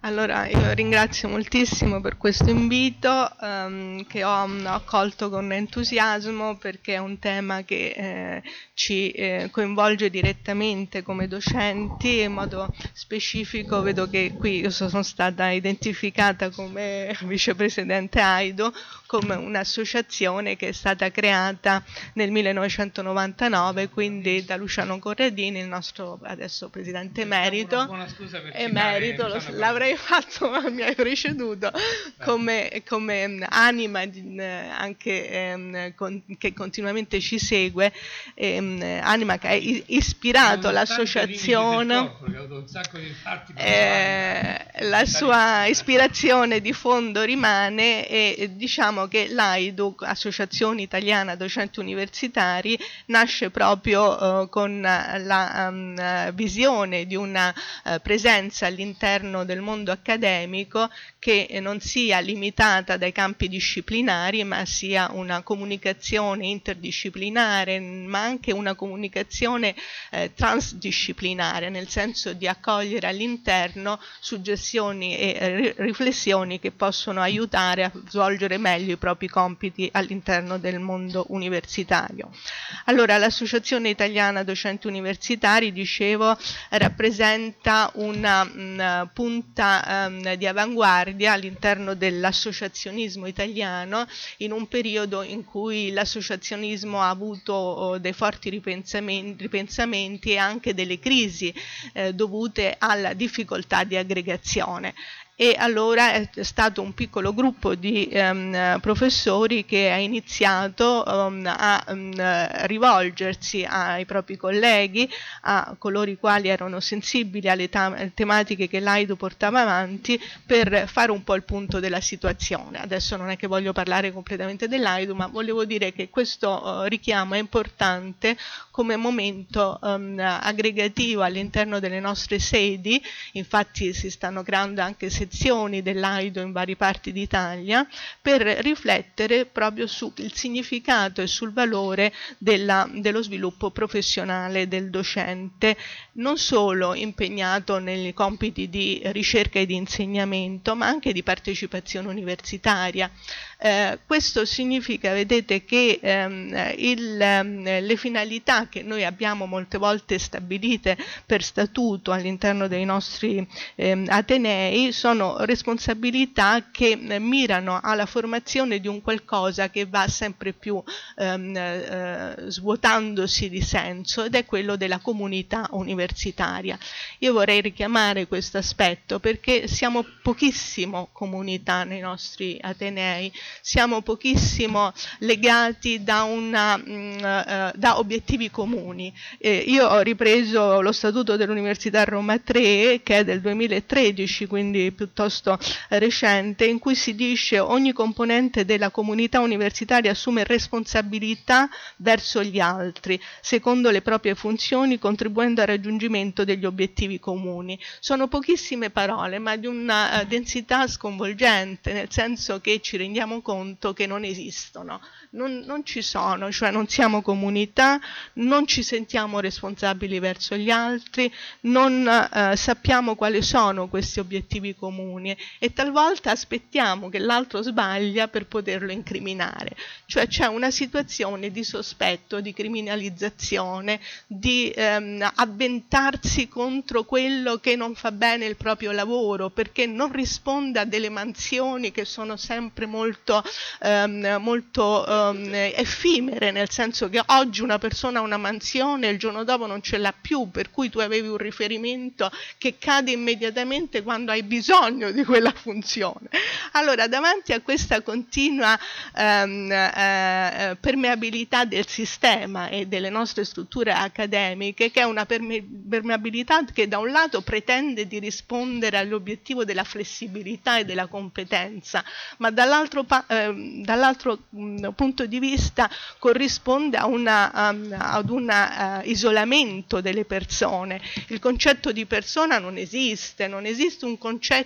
Allora, io ringrazio moltissimo per questo invito che ho accolto con entusiasmo, perché è un tema che ci coinvolge direttamente come docenti. In modo specifico vedo che qui io sono stata identificata come vicepresidente AIDO, come un'associazione che è stata creata nel 1999, quindi da Luciano Corradini, il nostro adesso presidente emerito. Una buona scusa per Emerito, l'avrei fatto, ma mi hai preceduto, come anima anche che continuamente ci segue, anima che ha ispirato l'associazione. La sua ispirazione di fondo rimane, e diciamo che l'AIDU, Associazione Italiana Docenti Universitari, nasce proprio con la visione di una presenza all'interno del mondo accademico che non sia limitata dai campi disciplinari, ma sia una comunicazione interdisciplinare, ma anche una comunicazione transdisciplinare, nel senso di accogliere all'interno suggestioni e riflessioni che possono aiutare a svolgere meglio i propri compiti all'interno del mondo universitario. Allora, l'Associazione Italiana Docenti Universitari, dicevo, rappresenta una punta di avanguardia all'interno dell'associazionismo italiano, in un periodo in cui l'associazionismo ha avuto dei forti ripensamenti e anche delle crisi dovute alla difficoltà di aggregazione. E allora è stato un piccolo gruppo di professori che ha iniziato a rivolgersi ai propri colleghi, a coloro i quali erano sensibili alle tematiche che l'AIDU portava avanti, per fare un po' il punto della situazione. Adesso non è che voglio parlare completamente dell'AIDU, ma volevo dire che questo richiamo è importante come momento aggregativo all'interno delle nostre sedi. Infatti si stanno creando anche sezioni dell'AIDO in varie parti d'Italia, per riflettere proprio sul significato e sul valore dello sviluppo professionale del docente, non solo impegnato nei compiti di ricerca e di insegnamento, ma anche di partecipazione universitaria. Questo significa, vedete, che le finalità che noi abbiamo molte volte stabilite per statuto all'interno dei nostri atenei sono responsabilità che mirano alla formazione di un qualcosa che va sempre più svuotandosi di senso, ed è quello della comunità universitaria. Io vorrei richiamare questo aspetto, perché siamo pochissimo comunità nei nostri atenei, siamo pochissimo legati da obiettivi comuni. Io ho ripreso lo Statuto dell'Università Roma 3, che è del 2013, quindi piuttosto recente, in cui si dice: ogni componente della comunità universitaria assume responsabilità verso gli altri, secondo le proprie funzioni, contribuendo al raggiungimento degli obiettivi comuni. Sono pochissime parole, ma di una densità sconvolgente, nel senso che ci rendiamo conto che non esistono, non ci sono, cioè non siamo comunità, non ci sentiamo responsabili verso gli altri, non sappiamo quali sono questi obiettivi comuni, e talvolta aspettiamo che l'altro sbaglia per poterlo incriminare. Cioè c'è una situazione di sospetto, di criminalizzazione, di avventarsi contro quello che non fa bene il proprio lavoro, perché non risponde a delle mansioni che sono sempre molto effimere, nel senso che oggi una persona ha una mansione e il giorno dopo non ce l'ha più, per cui tu avevi un riferimento che cade immediatamente quando hai bisogno di quella funzione. Allora, davanti a questa continua permeabilità del sistema e delle nostre strutture accademiche, che è una permeabilità che da un lato pretende di rispondere all'obiettivo della flessibilità e della competenza, ma dall'altro punto di vista corrisponde ad un isolamento delle persone. Il concetto di persona non esiste un concetto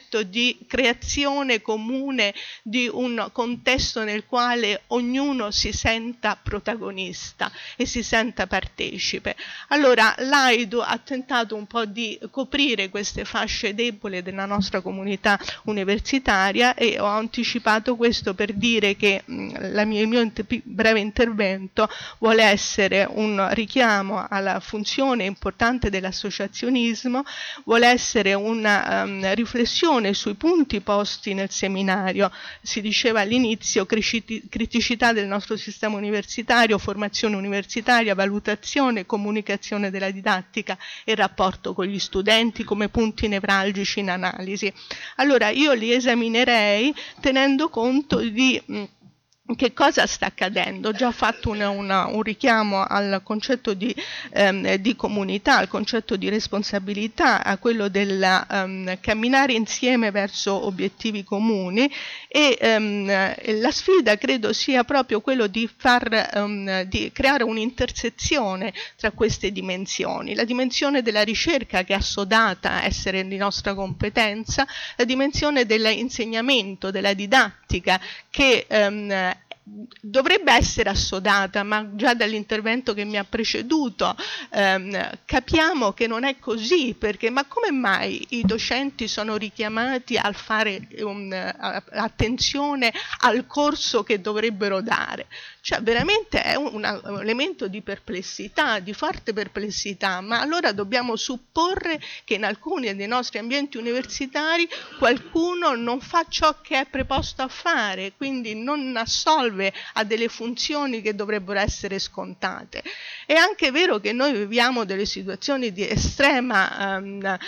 concetto di creazione comune di un contesto nel quale ognuno si senta protagonista e si senta partecipe. Allora l'AIDU ha tentato un po' di coprire queste fasce deboli della nostra comunità universitaria, e ho anticipato questo per dire che il mio breve intervento vuole essere un richiamo alla funzione importante dell'associazionismo, vuole essere una riflessione sui punti posti nel seminario. Si diceva all'inizio criticità del nostro sistema universitario, formazione universitaria, valutazione, comunicazione della didattica e rapporto con gli studenti come punti nevralgici in analisi. Allora io li esaminerei tenendo conto di che cosa sta accadendo. Ho già fatto un richiamo al concetto di comunità, al concetto di responsabilità, a quello del camminare insieme verso obiettivi comuni, e la sfida credo sia proprio quello di di creare un'intersezione tra queste dimensioni, la dimensione della ricerca, che è assodata a essere di nostra competenza, la dimensione dell'insegnamento, della didattica, che dovrebbe essere assodata, ma già dall'intervento che mi ha preceduto capiamo che non è così, perché ma come mai i docenti sono richiamati a fare attenzione al corso che dovrebbero dare? Cioè veramente è un elemento di perplessità, di forte perplessità, ma allora dobbiamo supporre che in alcuni dei nostri ambienti universitari qualcuno non fa ciò che è preposto a fare, quindi non assolve a delle funzioni che dovrebbero essere scontate. È anche vero che noi viviamo delle situazioni di estrema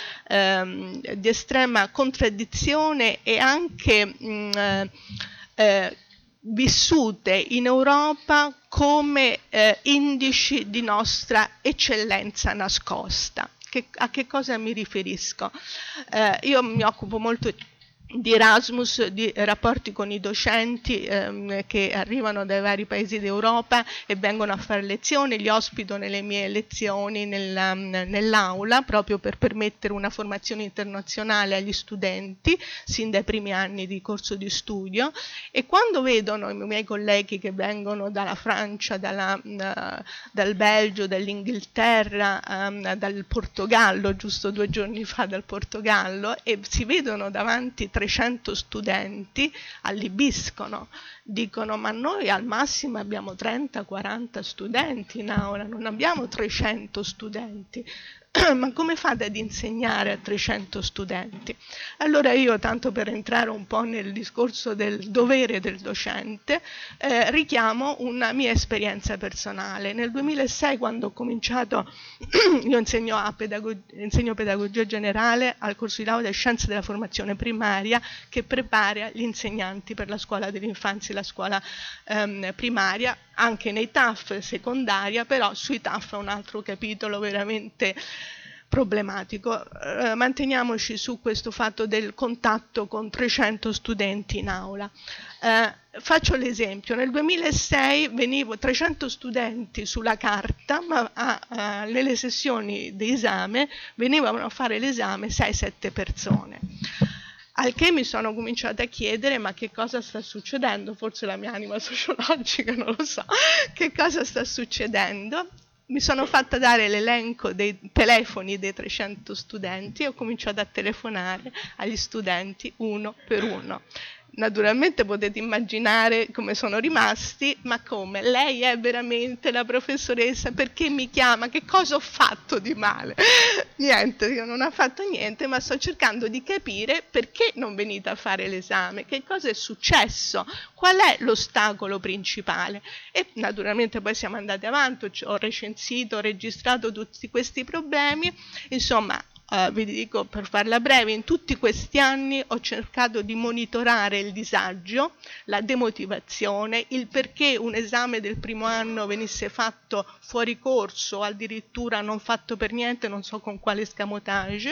contraddizione e anche vissute in Europa come indici di nostra eccellenza nascosta. A che cosa mi riferisco? Io mi occupo molto di Erasmus, di rapporti con i docenti che arrivano dai vari paesi d'Europa e vengono a fare lezioni, li ospito nelle mie lezioni nell'aula, proprio per permettere una formazione internazionale agli studenti sin dai primi anni di corso di studio, e quando vedono i miei colleghi che vengono dalla Francia, dal Belgio, dall'Inghilterra, dal Portogallo, giusto 2 giorni fa dal Portogallo, e si vedono davanti 300 studenti, allibiscono, dicono ma noi al massimo abbiamo 30-40 studenti in aula, non abbiamo 300 studenti. Ma come fate ad insegnare a 300 studenti? Allora io, tanto per entrare un po' nel discorso del dovere del docente, richiamo una mia esperienza personale. Nel 2006, quando ho cominciato, io insegno pedagogia generale al corso di laurea Scienze della Formazione Primaria, che prepara gli insegnanti per la scuola dell'infanzia e la scuola primaria, anche nei TAF secondaria, però sui TAF è un altro capitolo veramente problematico. Manteniamoci su questo fatto del contatto con 300 studenti in aula. Faccio l'esempio: nel 2006 venivo 300 studenti sulla carta, ma nelle sessioni di esame venivano a fare l'esame 6-7 persone. Al che mi sono cominciata a chiedere ma che cosa sta succedendo, forse la mia anima sociologica, non lo so, che cosa sta succedendo. Mi sono fatta dare l'elenco dei telefoni dei 300 studenti e ho cominciato a telefonare agli studenti uno per uno. Naturalmente potete immaginare come sono rimasti, ma come? Lei è veramente la professoressa? Perché mi chiama? Che cosa ho fatto di male? Niente, io non ho fatto niente, ma sto cercando di capire perché non venite a fare l'esame, che cosa è successo, qual è l'ostacolo principale. E naturalmente poi siamo andati avanti, ho recensito, ho registrato tutti questi problemi, insomma. Vi dico, per farla breve, in tutti questi anni ho cercato di monitorare il disagio, la demotivazione, il perché un esame del primo anno venisse fatto fuori corso, addirittura non fatto per niente, non so con quale escamotage,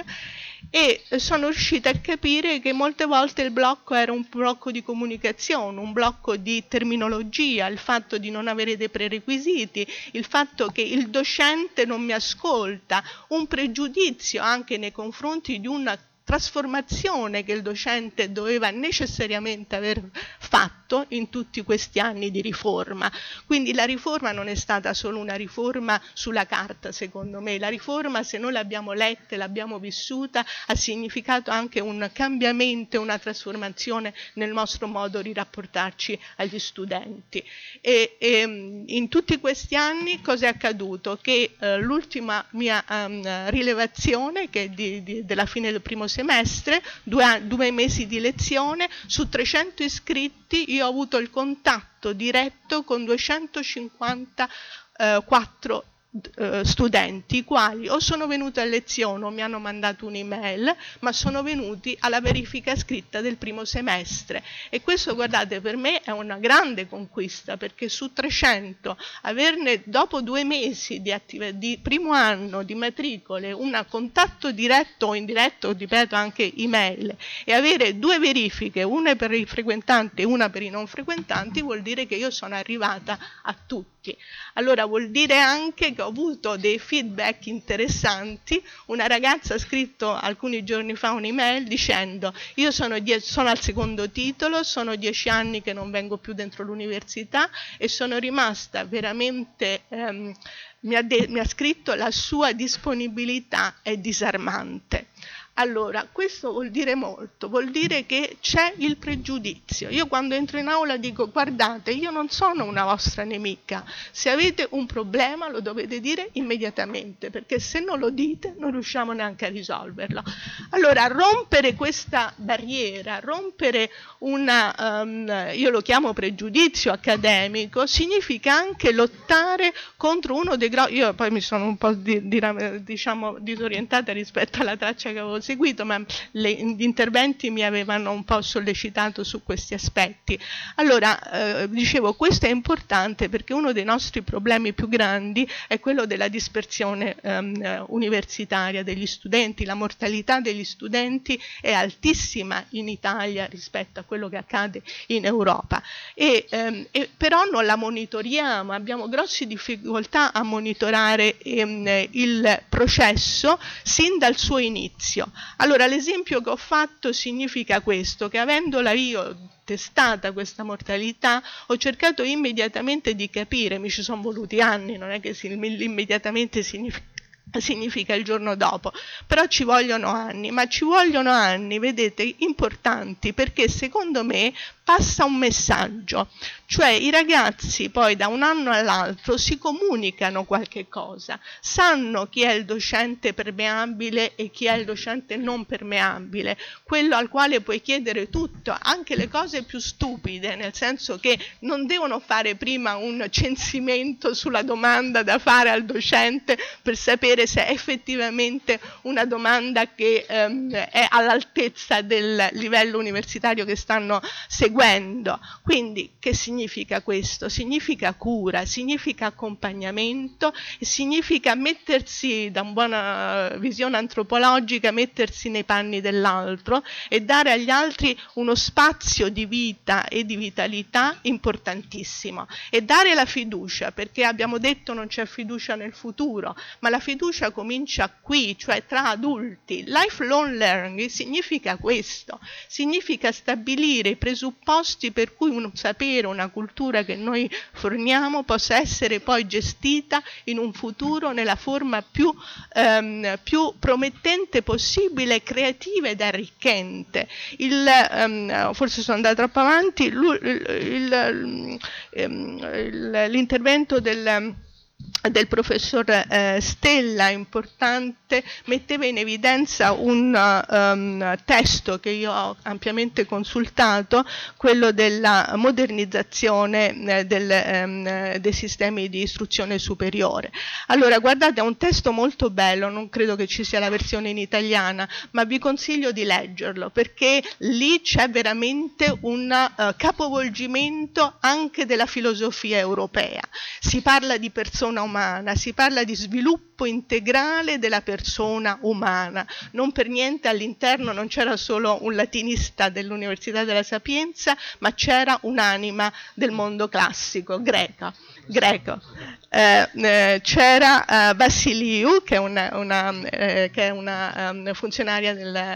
e sono riuscita a capire che molte volte il blocco era un blocco di comunicazione, un blocco di terminologia, il fatto di non avere dei prerequisiti, il fatto che il docente non mi ascolta, un pregiudizio anche nei confronti di un trasformazione che il docente doveva necessariamente aver fatto in tutti questi anni di riforma. Quindi la riforma non è stata solo una riforma sulla carta, secondo me. La riforma, se noi l'abbiamo letta e l'abbiamo vissuta, ha significato anche un cambiamento, una trasformazione nel nostro modo di rapportarci agli studenti. E in tutti questi anni cosa è accaduto? Che l'ultima mia rilevazione, che è della fine del primo semestre, 2 mesi di lezione, su 300 iscritti io ho avuto il contatto diretto con 254 studenti, i quali o sono venuti a lezione o mi hanno mandato un'email, ma sono venuti alla verifica scritta del primo semestre. E questo, guardate, per me è una grande conquista, perché su 300 averne dopo 2 mesi di primo anno di matricole un contatto diretto o indiretto, ripeto anche email, e avere 2 verifiche, una per i frequentanti e una per i non frequentanti, vuol dire che io sono arrivata a tutti. Allora vuol dire anche che ho avuto dei feedback interessanti. Una ragazza ha scritto alcuni giorni fa un'email dicendo: io sono al 2º titolo, sono 10 anni che non vengo più dentro l'università e sono rimasta veramente, mi ha scritto, la sua disponibilità è disarmante. Allora, questo vuol dire molto, vuol dire che c'è il pregiudizio. Io quando entro in aula dico: guardate, io non sono una vostra nemica, se avete un problema lo dovete dire immediatamente, perché se non lo dite non riusciamo neanche a risolverlo. Allora, rompere questa barriera, rompere io lo chiamo pregiudizio accademico, significa anche lottare contro uno dei io poi mi sono un po' diciamo disorientata rispetto alla traccia che avevo seguito, ma gli interventi mi avevano un po' sollecitato su questi aspetti. Allora, dicevo, questo è importante perché uno dei nostri problemi più grandi è quello della dispersione universitaria degli studenti. La mortalità degli studenti è altissima in Italia rispetto a quello che accade in Europa, però non la monitoriamo, abbiamo grosse difficoltà a monitorare il processo sin dal suo inizio. Allora, l'esempio che ho fatto significa questo, che avendola io testata questa mortalità, ho cercato immediatamente di capire, mi ci sono voluti anni, non è che immediatamente significa il giorno dopo, però ci vogliono anni, ma ci vogliono anni, vedete, importanti, perché secondo me passa un messaggio, cioè i ragazzi poi da un anno all'altro si comunicano qualche cosa, sanno chi è il docente permeabile e chi è il docente non permeabile, quello al quale puoi chiedere tutto, anche le cose più stupide, nel senso che non devono fare prima un censimento sulla domanda da fare al docente per sapere se è effettivamente una domanda che è all'altezza del livello universitario che stanno seguendo. Quindi che significa questo? Significa cura, significa accompagnamento, significa mettersi, da una buona visione antropologica, mettersi nei panni dell'altro e dare agli altri uno spazio di vita e di vitalità importantissimo, e dare la fiducia, perché abbiamo detto non c'è fiducia nel futuro, ma la fiducia comincia qui, cioè tra adulti. Lifelong learning significa questo, significa stabilire i presupposti per cui un sapere, una cultura che noi forniamo possa essere poi gestita in un futuro nella forma più promettente possibile, creativa ed arricchente. Forse sono andata troppo avanti, l'intervento del professor Stella, importante, metteva in evidenza un testo che io ho ampiamente consultato, quello della modernizzazione dei sistemi di istruzione superiore. Allora, guardate, è un testo molto bello, non credo che ci sia la versione in italiana, ma vi consiglio di leggerlo, perché lì c'è veramente un capovolgimento anche della filosofia europea. Si parla di persona umana, umana, si parla di sviluppo integrale della persona umana. Non per niente all'interno non c'era solo un latinista dell'Università della Sapienza, ma c'era un'anima del mondo classico, greco. C'era Vassiliou, che è una funzionaria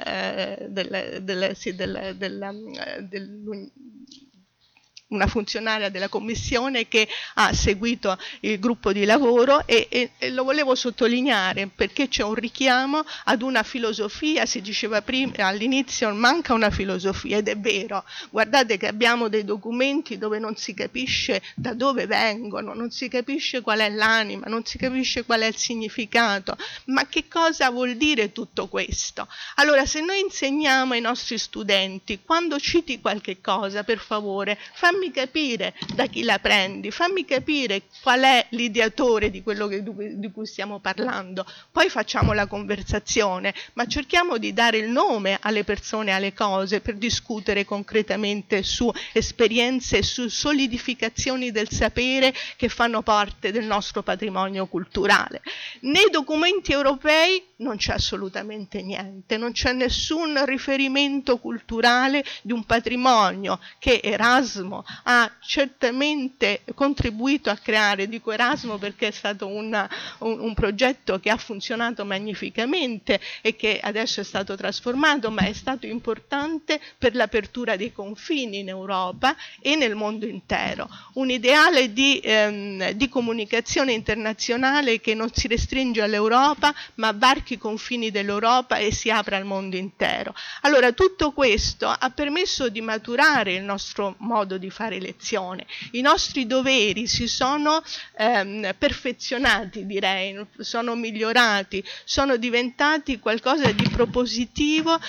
una funzionaria della commissione che ha seguito il gruppo di lavoro e lo volevo sottolineare perché c'è un richiamo ad una filosofia. Si diceva prima all'inizio manca una filosofia, ed è vero. Guardate che abbiamo dei documenti dove non si capisce da dove vengono, non si capisce qual è l'anima, non si capisce qual è il significato, ma che cosa vuol dire tutto questo? Allora, se noi insegniamo ai nostri studenti, quando citi qualche cosa, per favore, fammi capire da chi la prendi, fammi capire qual è l'ideatore di quello di cui stiamo parlando, poi facciamo la conversazione, ma cerchiamo di dare il nome alle persone, alle cose, per discutere concretamente su esperienze, su solidificazioni del sapere che fanno parte del nostro patrimonio culturale. Nei documenti europei non c'è assolutamente niente, non c'è nessun riferimento culturale di un patrimonio che Erasmo ha certamente contribuito a creare. Dico Erasmo perché è stato un progetto che ha funzionato magnificamente e che adesso è stato trasformato, ma è stato importante per l'apertura dei confini in Europa e nel mondo intero. Un ideale di comunicazione internazionale che non si restringe all'Europa, ma varchi i confini dell'Europa e si apre al mondo intero. Allora, tutto questo ha permesso di maturare il nostro modo di fare lezione. I nostri doveri si sono perfezionati, direi, sono migliorati, sono diventati qualcosa di propositivo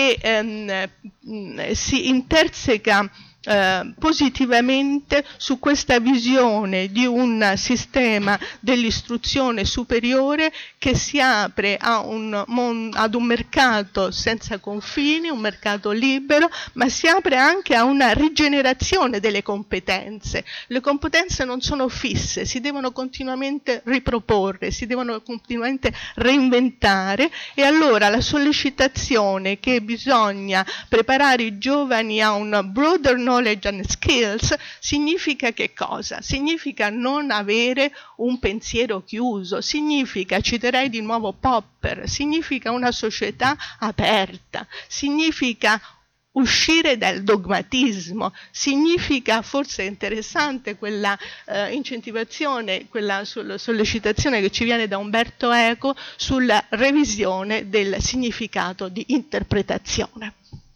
che si interseca positivamente su questa visione di un sistema dell'istruzione superiore che si apre ad un mercato senza confini, un mercato libero, ma si apre anche a una rigenerazione delle competenze. Le competenze non sono fisse, si devono continuamente riproporre, si devono continuamente reinventare, e allora la sollecitazione che bisogna preparare i giovani a un broader knowledge and skills significa che cosa? Significa non avere un pensiero chiuso, significa, citerei di nuovo Popper, significa una società aperta, significa uscire dal dogmatismo, significa, forse è interessante quella incentivazione, quella sollecitazione che ci viene da Umberto Eco sulla revisione del significato di interpretazione.